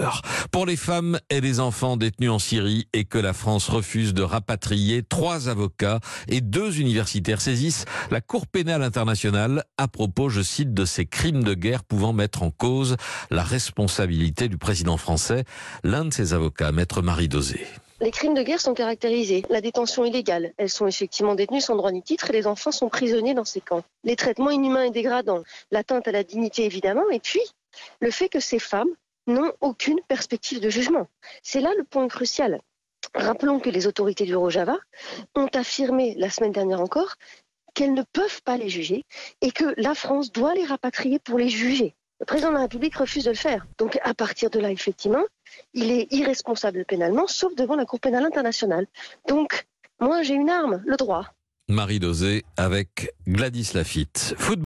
l'heure. Pour les femmes et les enfants détenus en Syrie et que la France refuse de rapatrier, 3 avocats et 2 universitaires saisissent la Cour pénale internationale à propos, je cite, de ces crimes de guerre pouvant mettre en cause la responsabilité du président français. L'un de ces avocats, maître Marie Dosé. Les crimes de guerre sont caractérisés. La détention illégale, elles sont effectivement détenues sans droit ni titre et les enfants sont prisonniers dans ces camps. Les traitements inhumains et dégradants, l'atteinte à la dignité évidemment, et puis le fait que ces femmes n'ont aucune perspective de jugement. C'est là le point crucial. Rappelons que les autorités du Rojava ont affirmé la semaine dernière encore qu'elles ne peuvent pas les juger et que la France doit les rapatrier pour les juger. Le président de la République refuse de le faire. Donc à partir de là, effectivement, il est irresponsable pénalement, sauf devant la Cour pénale internationale. Donc, moi j'ai une arme, le droit. Marie Dosé avec Gladys Lafitte.